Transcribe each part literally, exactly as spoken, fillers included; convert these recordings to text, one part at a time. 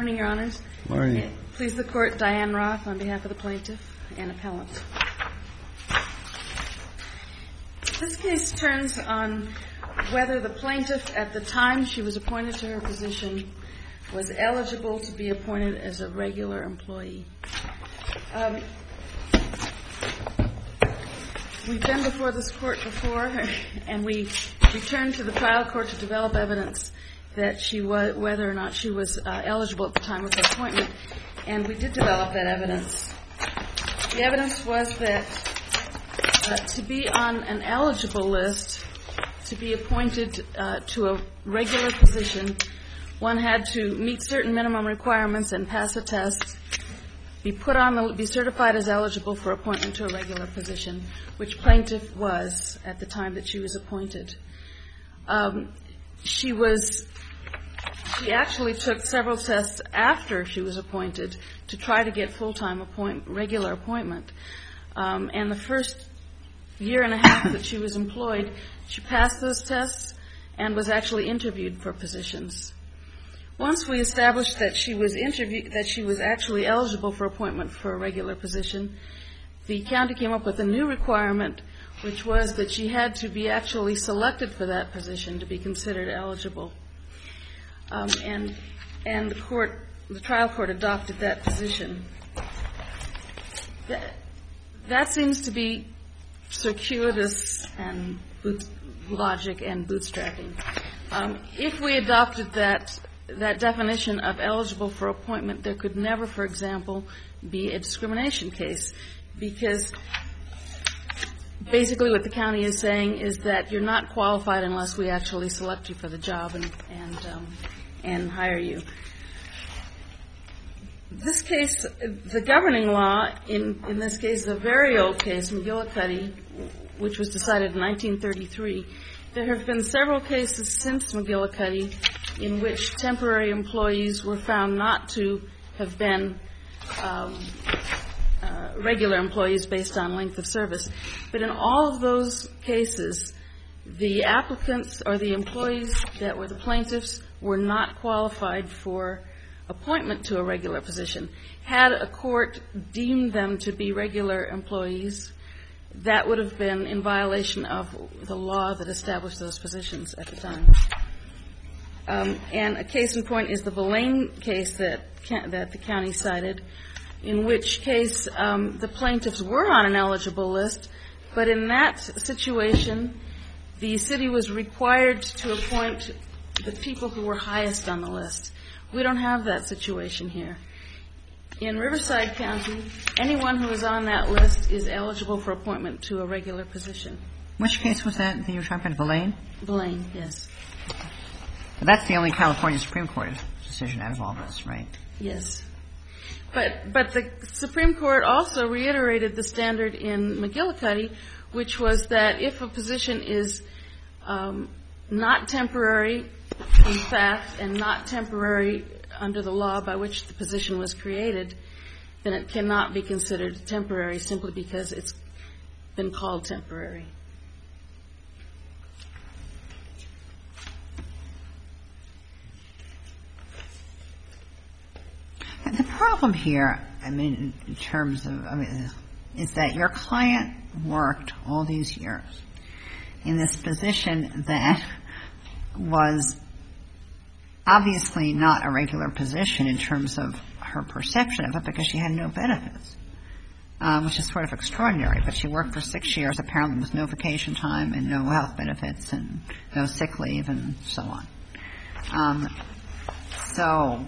morning, Your Honors. Morning. Please the Court, Diane Roth on behalf of the plaintiff and appellant. This case turns on whether the plaintiff, at the time she was appointed to her position, was eligible to be appointed as a regular employee. Um, we've been before this Court before, and we returned to the trial court to develop evidence that she was, whether or not she was uh, eligible at the time of her appointment, and we did develop that evidence. The evidence was that uh, to be on an eligible list, to be appointed uh, to a regular position, one had to meet certain minimum requirements and pass a test, be put on the, be certified as eligible for appointment to a regular position, which plaintiff was at the time that she was appointed. Um, she was, she actually took several tests after she was appointed to try to get full-time appoint, regular appointment. Um, and the first year and a half that she was employed, she passed those tests and was actually interviewed for positions. Once we established that she was interviewed, that she was actually eligible for appointment for a regular position, the county came up with a new requirement, which was that she had to be actually selected for that position to be considered eligible. Um, and and the court, the trial court, adopted that position. That, that seems to be circuitous and boot, logic and bootstrapping. Um, if we adopted that that definition of eligible for appointment, there could never, for example, be a discrimination case, because basically what the county is saying is that you're not qualified unless we actually select you for the job and and, um, and hire you. This case, the governing law in, in this case is a very old case, McGillicuddy, which was decided in nineteen thirty-three. There have been several cases since McGillicuddy in which temporary employees were found not to have been um, uh, regular employees based on length of service. But in all of those cases, the applicants or the employees that were the plaintiffs were not qualified for appointment to a regular position. Had a court deemed them to be regular employees, that would have been in violation of the law that established those positions at the time. Um, and a case in point is the Villain case that that the county cited, in which case um, the plaintiffs were on an eligible list, but in that situation, the city was required to appoint the people who were highest on the list. We don't have that situation here. In Riverside County, anyone who is on that list is eligible for appointment to a regular position. Which case was that that you were talking about, Villain? Villain, yes. But that's the only California Supreme Court decision out of all this, right? Yes. But but the Supreme Court also reiterated the standard in McGillicuddy, which was that if a position is um, not temporary, in fact, and not temporary under the law by which the position was created, then it cannot be considered temporary simply because it's been called temporary. The problem here, I mean, in terms of, I mean, is that your client worked all these years in this position that was obviously not a regular position in terms of her perception of it, because she had no benefits, um, which is sort of extraordinary. But she worked for six years, apparently with no vacation time and no health benefits and no sick leave and so on. Um, so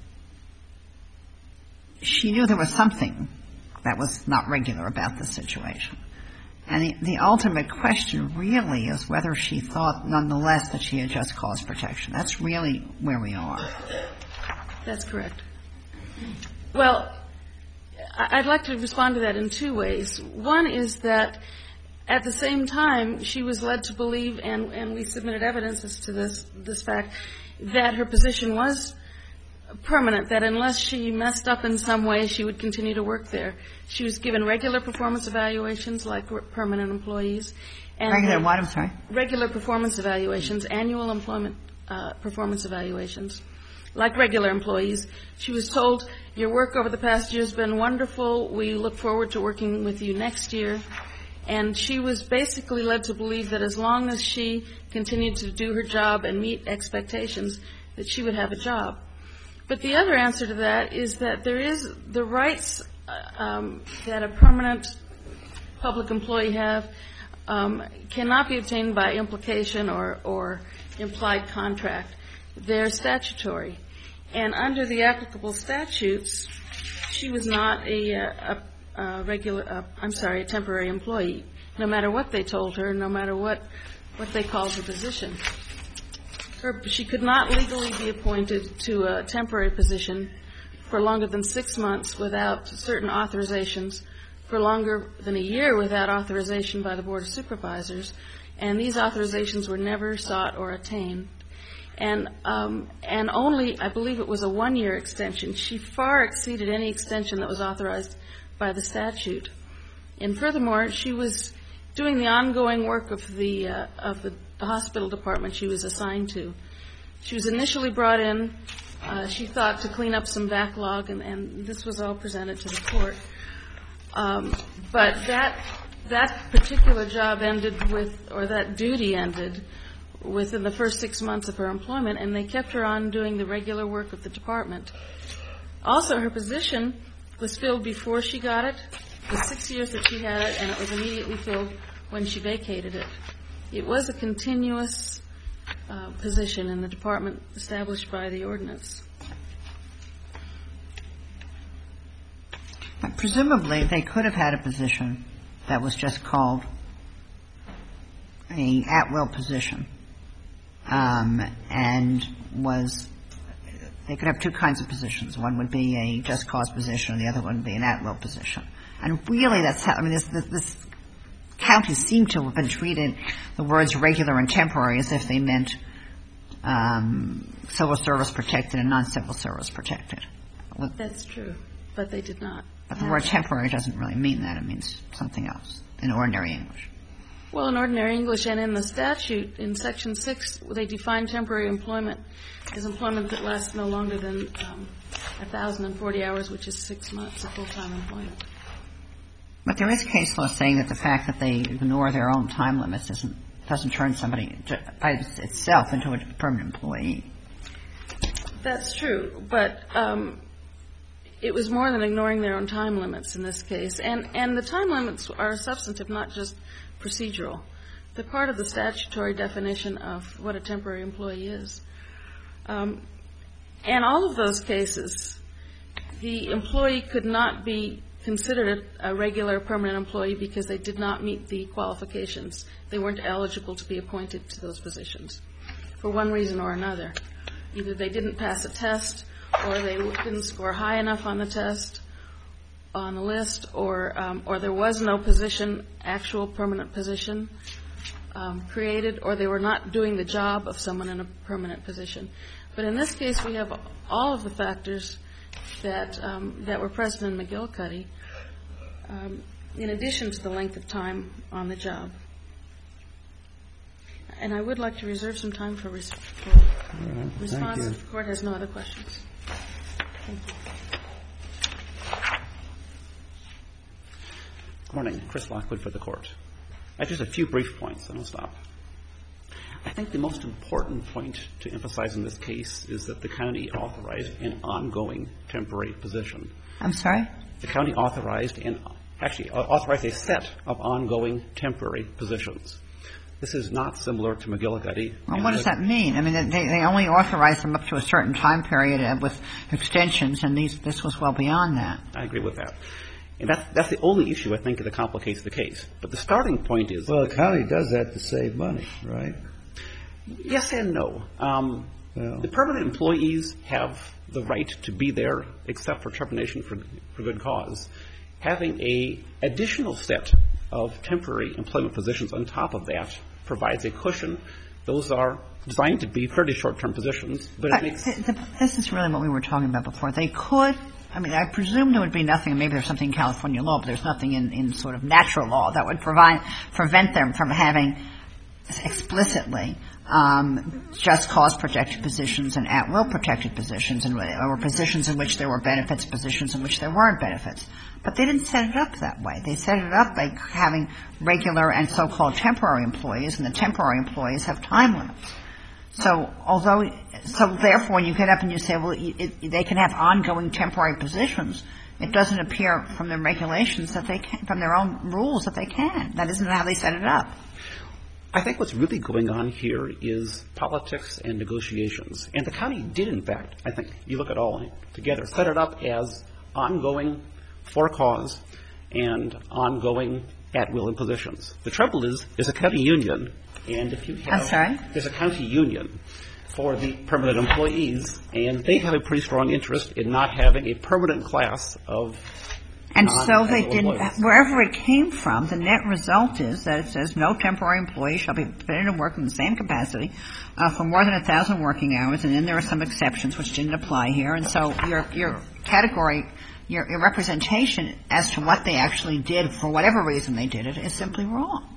she knew there was something that was not regular about this situation. And the, the ultimate question really is whether she thought, nonetheless, that she had just caused protection. That's really where we are. That's correct. Well, I'd like to respond to that in two ways. One is that at the same time, she was led to believe, and, and we submitted evidence as to this, this fact, that her position was permanent, that unless she messed up in some way, she would continue to work there. She was given regular performance evaluations like permanent employees. And regular what, I'm sorry? Regular performance evaluations, annual employment uh, performance evaluations, like regular employees. She was told, your work over the past year has been wonderful. We look forward to working with you next year. And she was basically led to believe that as long as she continued to do her job and meet expectations, that she would have a job. But the other answer to that is that there is the rights um, that a permanent public employee have um, cannot be obtained by implication or, or implied contract. They're statutory. And under the applicable statutes, she was not a, a, a regular, a, I'm sorry, a temporary employee, no matter what they told her, no matter what, what they called her position. Her, she could not legally be appointed to a temporary position for longer than six months without certain authorizations, for longer than a year without authorization by the Board of Supervisors, and these authorizations were never sought or attained. And um, and only, I believe it was a one-year extension. She far exceeded any extension that was authorized by the statute. And furthermore, she was doing the ongoing work of the uh, of the, the hospital department she was assigned to. She was initially brought in, uh, she thought, to clean up some backlog, and, and this was all presented to the court. Um, but that that particular job ended with, or that duty ended within the first six months of her employment, and they kept her on doing the regular work of the department. Also, her position was filled before she got it, the six years that she had it, and it was immediately filled when she vacated it. It was a continuous uh, position in the department established by the ordinance. But presumably, they could have had a position that was just called a at-will position, um, and was, they could have two kinds of positions. One would be a just cause position, and the other one would be an at-will position. And really, that's how, I mean, this, this, this county seemed to have been treated, the words regular and temporary, as if they meant um, civil service protected and non-civil service protected. That's true, but they did not. But the word temporary doesn't really mean that. It means something else in ordinary English. Well, in ordinary English and in the statute, in Section six, they define temporary employment as employment that lasts no longer than um, one thousand forty hours, which is six months of full-time employment. But there is case law saying that the fact that they ignore their own time limits doesn't, doesn't turn somebody by itself into a permanent employee. That's true, but um, it was more than ignoring their own time limits in this case. And, and the time limits are substantive, not just procedural. They're part of the statutory definition of what a temporary employee is. Um, and all of those cases, the employee could not be considered a regular permanent employee because they did not meet the qualifications. They weren't eligible to be appointed to those positions for one reason or another. Either they didn't pass a test, or they didn't score high enough on the test, on the list, or um, or there was no position, actual permanent position um, created, or they were not doing the job of someone in a permanent position. But in this case, we have all of the factors that um, that were present in McGillicuddy, um, in addition to the length of time on the job. And I would like to reserve some time for, res- for right, response if the Court has no other questions. Thank you. Good morning. Chris Lockwood for the Court. I have just a few brief points, and I'll stop. I think the most important point to emphasize in this case is that the county authorized an ongoing temporary position. I'm sorry? The county authorized and actually authorized a set of ongoing temporary positions. This is not similar to McGillicuddy. Well, what does that mean? I mean, they, they only authorized them up to a certain time period with extensions, and these, this was well beyond that. I agree with that. And that's, that's the only issue, I think, that complicates the case. But the starting point is... Well, the county does that to save money, right? Yes and no. Um, well. The permanent employees have the right to be there except for termination for, for good cause. Having a additional set of temporary employment positions on top of that provides a cushion. Those are designed to be fairly short-term positions, but it makes... The, the, this is really what we were talking about before. They could... I mean, I presume there would be nothing, maybe there's something in California law, but there's nothing in, in sort of natural law that would provide, prevent them from having explicitly um, just cause protected positions and at-will protected positions, and or positions in which there were benefits, positions in which there weren't benefits. But they didn't set it up that way. They set it up by having regular and so-called temporary employees, and the temporary employees have time limits. So although, so therefore, when you get up and you say, well, it, they can have ongoing temporary positions, it doesn't appear from the regulations that they can, from their own rules that they can. That isn't how they set it up. I think what's really going on here is politics and negotiations. And the county did, in fact, I think, you look at all together, set it up as ongoing for cause and ongoing at-will impositions. The trouble is, there's a county union, and if you have... I'm sorry? There's a county union for the permanent employees, and they have a pretty strong interest in not having a permanent class of And so they didn't, employees. wherever it came from, the net result is that it says no temporary employee shall be permitted to work in the same capacity uh, for more than a thousand working hours, and then there are some exceptions which didn't apply here. And so your your category, your, your representation as to what they actually did, for whatever reason they did it, is simply wrong.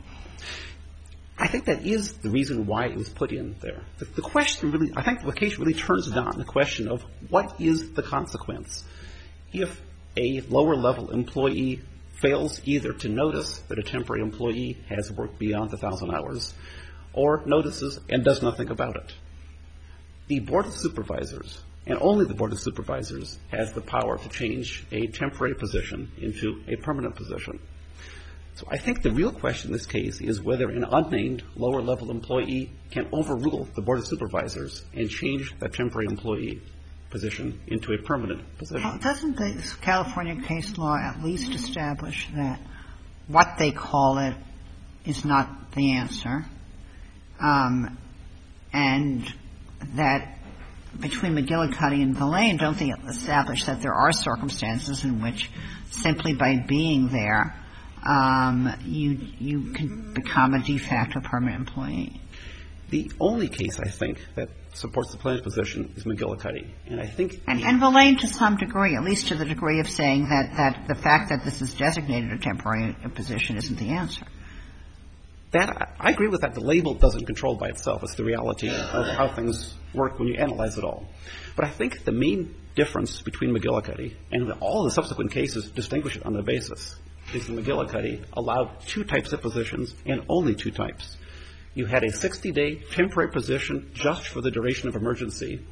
I think that is the reason why it was put in there. The, the question really, I think the case really turns down the question of what is the consequence if a lower-level employee fails either to notice that a temporary employee has worked beyond the thousand hours or notices and does nothing about it. The Board of Supervisors, and only the Board of Supervisors, has the power to change a temporary position into a permanent position. So I think the real question in this case is whether an unnamed lower-level employee can overrule the Board of Supervisors and change that temporary employee position into a permanent position. Well, doesn't the California case law at least establish that what they call it is not the answer, um, and that between McGillicuddy and Verlaine, don't they establish that there are circumstances in which simply by being there, um, you you can become a de facto permanent employee? The only case, I think, that supports the plaintiff's position is McGillicuddy. And I think... And, and Verlaine to some degree, at least to the degree of saying that, that the fact that this is designated a temporary position isn't the answer. That, I agree with that. The label doesn't control by itself. It's the reality of how things work when you analyze it all. But I think the main difference between McGillicuddy and all the subsequent cases distinguish it on the basis is that McGillicuddy allowed two types of positions and only two types. You had a sixty-day temporary position just for the duration of emergency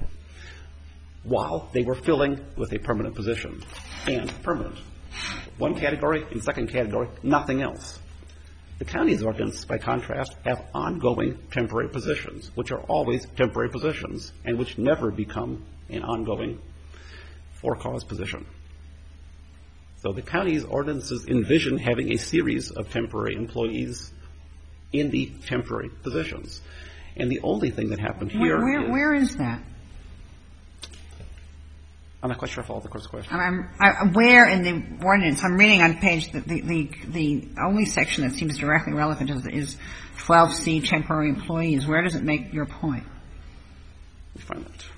while they were filling with a permanent position. And permanent. One category, and second category, nothing else. The county's ordinance, by contrast, have ongoing temporary positions, which are always temporary positions and which never become an ongoing for-cause position. So the county's ordinances envision having a series of temporary employees in the temporary positions. And the only thing that happened here where, where, is... Where is that? I'm not quite sure if all the court's question. I'm, I, where in the ordinance? I'm reading on page, the, the, the, the only section that seems directly relevant is, is twelve C, temporary employees. Where does it make your point? Let me find that.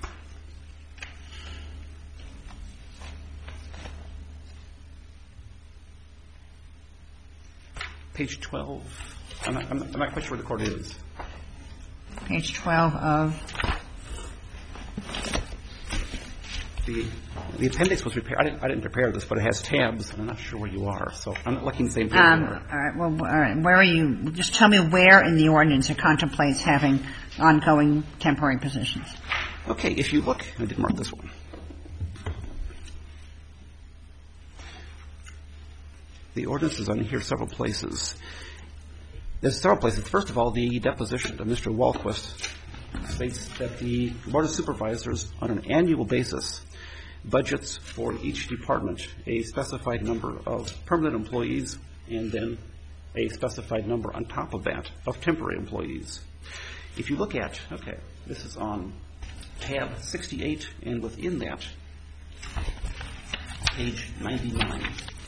Page twelve. I'm not, I'm, not, I'm not quite sure where the court is. Page twelve of... The, the appendix was prepared. I didn't, I didn't prepare this, but it has tabs, and I'm not sure where you are. So I'm not looking at the same page. Um, all right. Well, all right. Where are you? Just tell me where in the ordinance it contemplates having ongoing temporary positions. Okay. If you look, I did mark this one. The ordinance is on here several places. There's several places. First of all, the deposition of Mister Walquist states that the Board of Supervisors, on an annual basis, budgets for each department a specified number of permanent employees and then a specified number on top of that of temporary employees. If you look at, okay, this is on tab sixty-eight, and within that, page ninety-nine.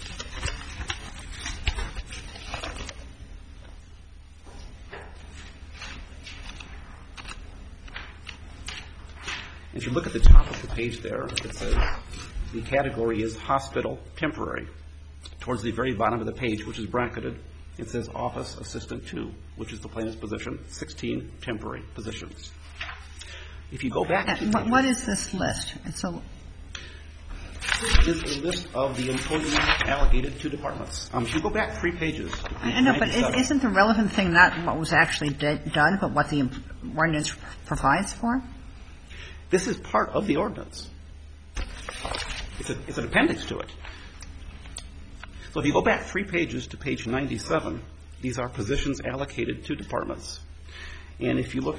If you look at the top of the page there, it says the category is hospital temporary. Towards the very bottom of the page, which is bracketed, It says office assistant two, which is the plaintiff's position, sixteen temporary positions. If you go back to what, what is this list? It's a This is a list of the employees allocated to departments. Um, if you go back three pages. I know, but is, isn't the relevant thing not what was actually did, done, but what the ordinance provides for? This is part of the ordinance. It's, a, it's an appendix to it. So if you go back three pages to page ninety-seven, these are positions allocated to departments. And if you look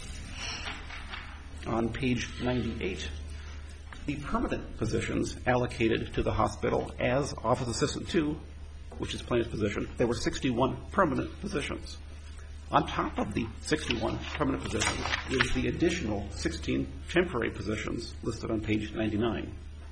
on page ninety-eight, the permanent positions allocated to the hospital as office assistant two, which is plaintiff's position, there were sixty-one permanent positions. On top of the sixty-one permanent positions is the additional sixteen temporary positions listed on page ninety-nine.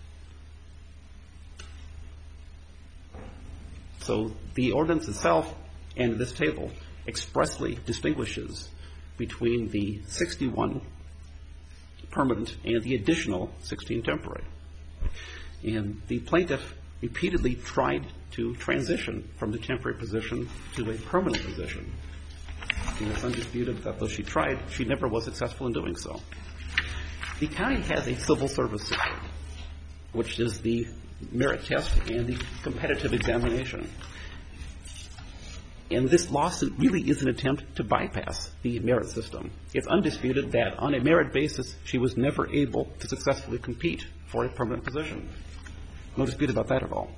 So the ordinance itself and this table expressly distinguishes between the sixty-one permanent and the additional sixteen temporary. And the plaintiff repeatedly tried to transition from the temporary position to a permanent position. And it's undisputed that though she tried, she never was successful in doing so. The county has a civil service system, which is the merit test and the competitive examination. And this lawsuit really is an attempt to bypass the merit system. It's undisputed that on a merit basis, she was never able to successfully compete for a permanent position. No dispute about that at all.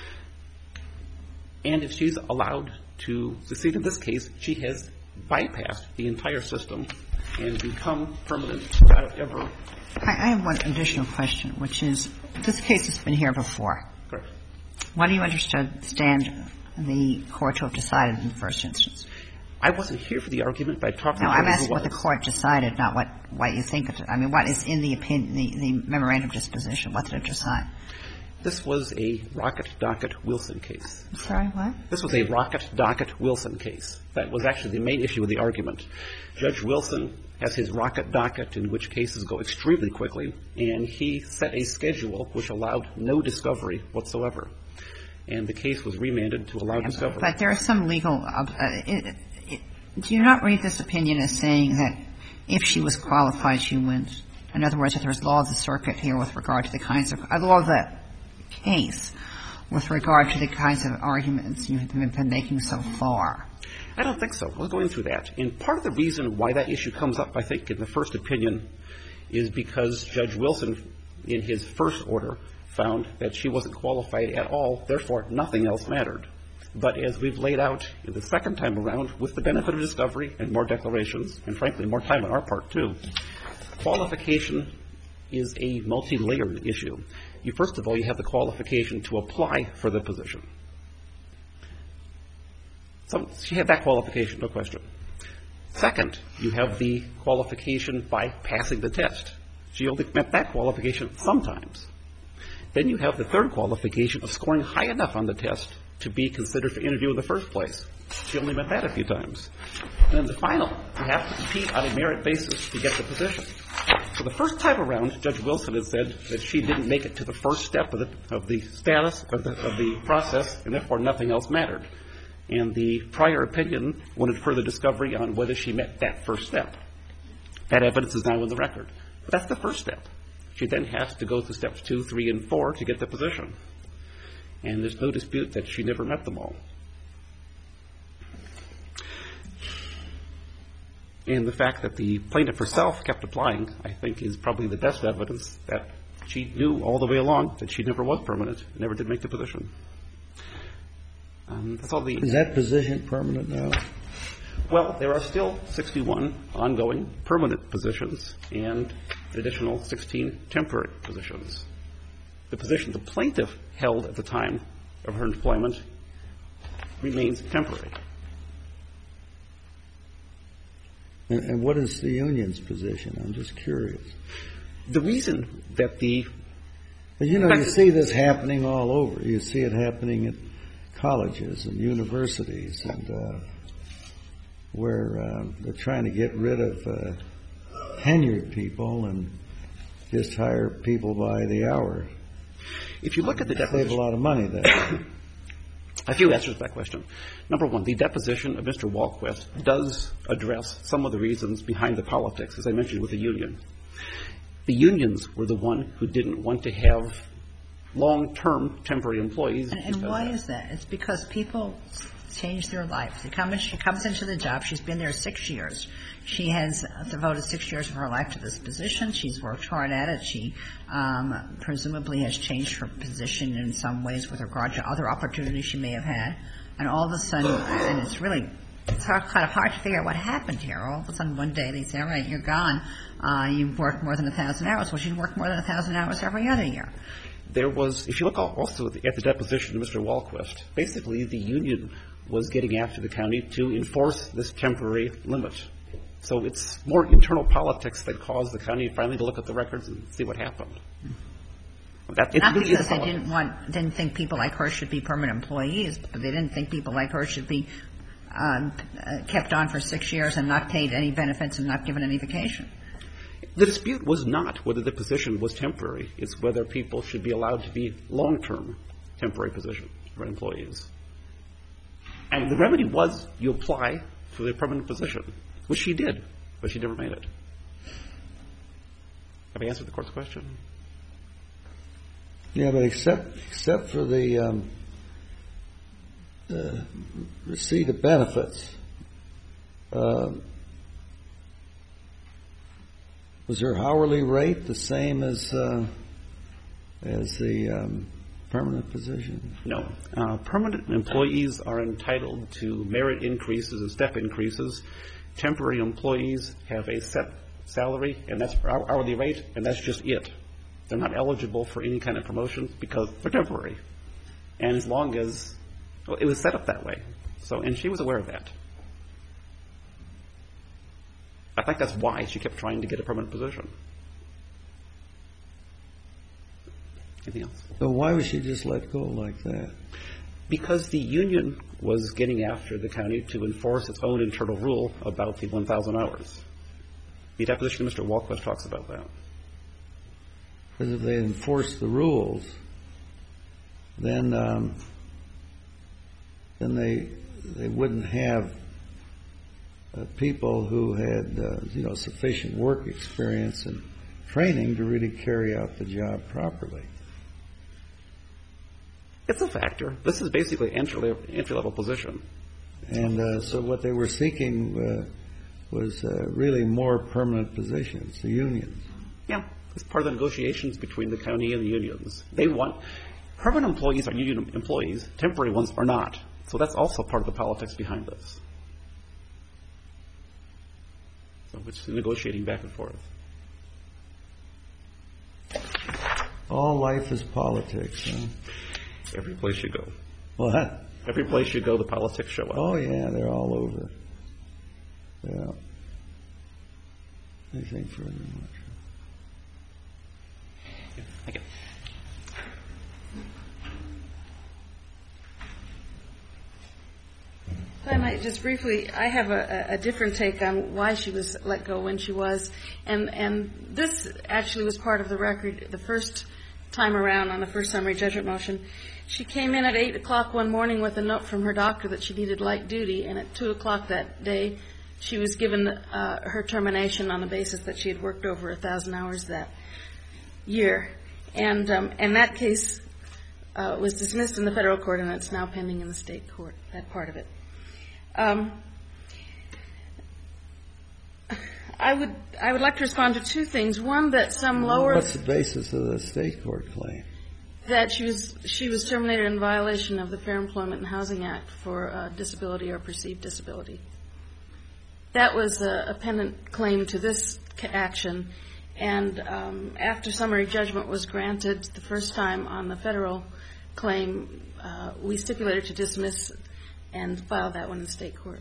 And if she's allowed to succeed in this case, she has bypassed the entire system and become permanent without ever. I, I have one additional question, which is, this case has been here before. Correct. What do you understand the court to have decided in the first instance? I wasn't here for the argument, but I talked to No, the I'm judge asking who what the was. court decided, not what, what you think of it. I mean, what is in the opinion, the, the memorandum of disposition? What did it decide? This was a Rocket Docket Wilson case. I'm sorry, what? This was a Rocket Docket Wilson case. That was actually the main issue of the argument. Judge Wilson has his Rocket Docket, in which cases go extremely quickly, and he set a schedule which allowed no discovery whatsoever. And the case was remanded to allow discovery. But there is some legal uh, it, it, do you not read this opinion as saying that if she was qualified, she wins? In other words, that there's law of the circuit here with regard to the kinds of uh, law of the case with regard to the kinds of arguments you've been making so far? I don't think so. We're going through that. And part of the reason why that issue comes up, I think, in the first opinion is because Judge Wilson, in his first order, found that she wasn't qualified at all, therefore nothing else mattered. But as we've laid out the second time around, with the benefit of discovery and more declarations, and frankly more time on our part too, qualification is a multi-layered issue. You, first of all, you have the qualification to apply for the position. So she had that qualification, no question. Second, you have the qualification by passing the test. She only met that qualification sometimes. Then you have the third qualification of scoring high enough on the test to be considered for interview in the first place. She only met that a few times. And then the final, you have to compete on a merit basis to get the position. So the first time around, Judge Wilson had said that she didn't make it to the first step of the, of the status, of the, of the process, and therefore nothing else mattered. And the prior opinion wanted further discovery on whether she met that first step. That evidence is now in the record. But that's the first step. She then has to go through steps two, three, and four to get the position. And there's no dispute that she never met them all. And the fact that the plaintiff herself kept applying, I think, is probably the best evidence that she knew all the way along that she never was permanent, never did make the position. Um, that's all the. Is that position permanent now? Well, there are still sixty-one ongoing permanent positions and additional sixteen temporary positions. The position the plaintiff held at the time of her employment remains temporary. And, and what is the union's position? I'm just curious. The reason that the But you know, you see this happening all over. You see it happening at colleges and universities, and uh, where uh, they're trying to get rid of uh, tenured people and just hire people by the hour. If you look at the Save definition, a lot of money that way. A few answers to that question. Number one, the deposition of Mister Walquist does address some of the reasons behind the politics, as I mentioned, with the union. The unions were the one who didn't want to have long-term temporary employees. And, and why is that? It's because people change their lives. They come in, she comes into the job. She's been there six years. She has devoted six years of her life to this position. She's worked hard at it. She um, presumably has changed her position in some ways with regard to other opportunities she may have had. And all of a sudden, and it's really it's hard, kind of hard to figure out what happened here. All of a sudden, one day they say, all right, you're gone. Uh, you've worked more than a thousand hours. Well, she'd worked more than a thousand hours every other year. There was, if you look also at the, at the deposition of Mister Walquist, basically the union was getting after the county to enforce this temporary limit. So it's more internal politics that caused the county finally to look at the records and see what happened. That, it Not really because is they didn't want, didn't think people like her should be permanent employees, but they didn't think people like her should be um, kept on for six years and not paid any benefits and not given any vacation. The dispute was not whether the position was temporary. It's whether people should be allowed to be long-term temporary positions for employees. And the remedy was you apply for the permanent position, which she did, but she never made it. Have I answered the court's question? Yeah, but except except for the um, uh, receipt of benefits, uh, was her hourly rate the same as uh, as the um, permanent position? No. Uh, permanent employees are entitled to merit increases and step increases. Temporary employees have a set salary, and that's our hourly rate, and that's just it. They're not eligible for any kind of promotions because they're temporary. And as long as, well, it was set up that way. So, and she was aware of that. I think that's why she kept trying to get a permanent position. Anything else? So why was she just let go like that? Because the union was getting after the county to enforce its own internal rule about the one thousand hours. The deposition of Mister Walquist talks about that. Because if they enforced the rules, then um, then they they wouldn't have uh, people who had uh, you know sufficient work experience and training to really carry out the job properly. It's a factor. This is basically an entry, entry-level position. And uh, so what they were seeking uh, was uh, really more permanent positions, the unions. Yeah, it's part of the negotiations between the county and the unions. They want permanent employees are union employees, temporary ones are not. So that's also part of the politics behind this. So it's negotiating back and forth. All life is politics, huh? Every place you go. What? Every place you go, the politics show up. Oh, yeah, they're all over. Yeah. Anything further? Yeah, thank you. If I might just briefly, I have a, a different take on why she was let go when she was. And, and this actually was part of the record the first time around on the first summary judgment motion. She came in at eight o'clock one morning with a note from her doctor that she needed light duty, and at two o'clock that day she was given uh, her termination on the basis that she had worked over a thousand hours that year. And, um, and that case uh, was dismissed in the federal court, and it's now pending in the state court, that part of it. Um, I would I would like to respond to two things. One, that some lower... What's the basis of the state court claim? That she was she was terminated in violation of the Fair Employment and Housing Act for uh, disability or perceived disability. That was a, a pendant claim to this action, and um, after summary judgment was granted the first time on the federal claim, uh, we stipulated to dismiss and file that one in the state court.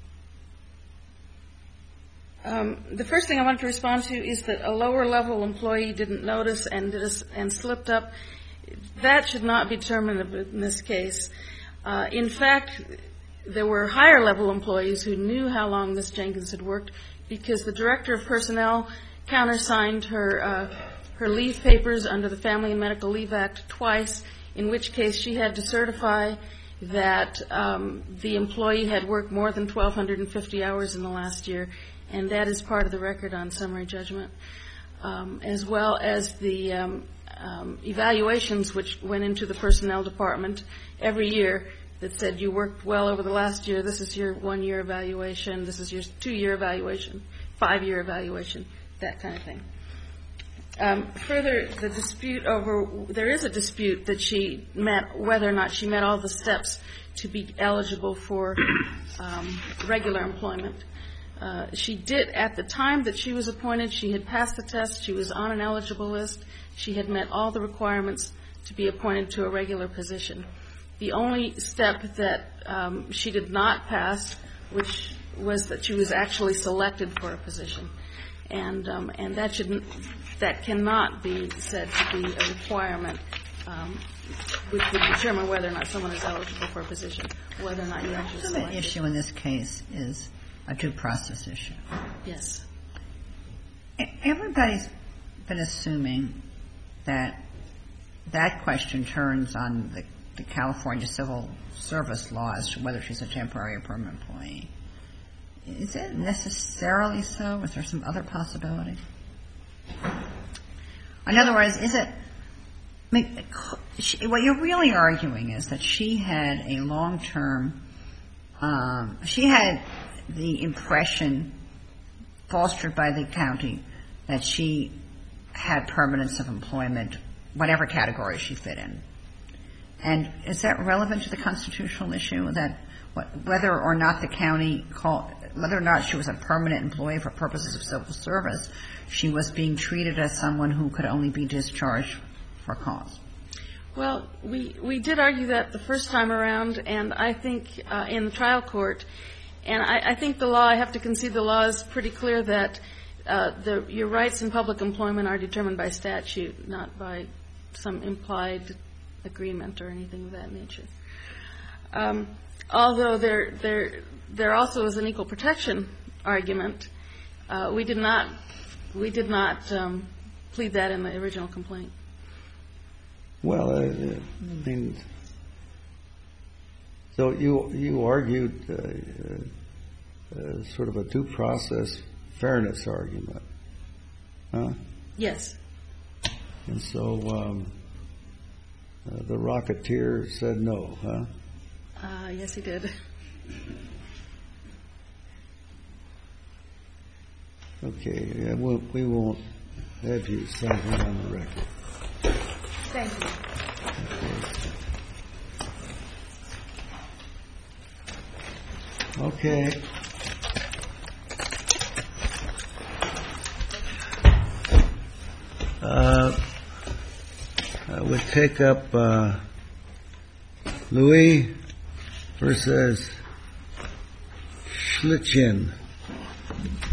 Um, the first thing I wanted to respond to is that a lower level employee didn't notice and did a, and slipped up. That should not be determined in this case. Uh, in fact, there were higher level employees who knew how long Miz Jenkins had worked because the director of personnel countersigned her uh, her leave papers under the Family and Medical Leave Act twice, in which case she had to certify that um, the employee had worked more than twelve fifty hours in the last year, and that is part of the record on summary judgment, um, as well as the um, um, evaluations which went into the personnel department every year that said you worked well over the last year, this is your one-year evaluation, this is your two-year evaluation, five-year evaluation, that kind of thing. Um, further, the dispute over, there is a dispute that she met, whether or not she met all the steps to be eligible for um, regular employment. Uh, she did, at the time that she was appointed, she had passed the test, she was on an eligible list, she had met all the requirements to be appointed to a regular position. The only step that um, she did not pass, which was that she was actually selected for a position. And um, and that shouldn't, that cannot be said to be a requirement, um, which would determine whether or not someone is eligible for a position, whether or not you actually So selected. the issue in this case is a due process issue. Yes. Everybody's been assuming that that question turns on the, the California civil service law as to whether she's a temporary or permanent employee. Is it necessarily so? Is there some other possibility? In other words, is it, I mean, she, what you're really arguing is that she had a long-term, um, she had the impression fostered by the county that she had permanence of employment, whatever category she fit in. And is that relevant to the constitutional issue, that whether or not the county called, whether or not she was a permanent employee for purposes of civil service, she was being treated as someone who could only be discharged for cause? Well, we, we did argue that the first time around, and I think uh, in the trial court, and I, I think the law, I have to concede the law is pretty clear that uh, the, your rights in public employment are determined by statute, not by some implied agreement or anything of that nature. Um, although there, there, there also is an equal protection argument, uh, we did not, we did not um, plead that in the original complaint. Well, uh, I mean, so you you argued uh, uh, sort of a due process fairness argument, huh? Yes. And so um, uh, the Rocketeer said no, huh? Uh, yes, he did. Okay, yeah, we'll, we won't have you sign it on the record. Thank you. Okay. Okay. Uh, I would take up uh, Louis versus Schlichten.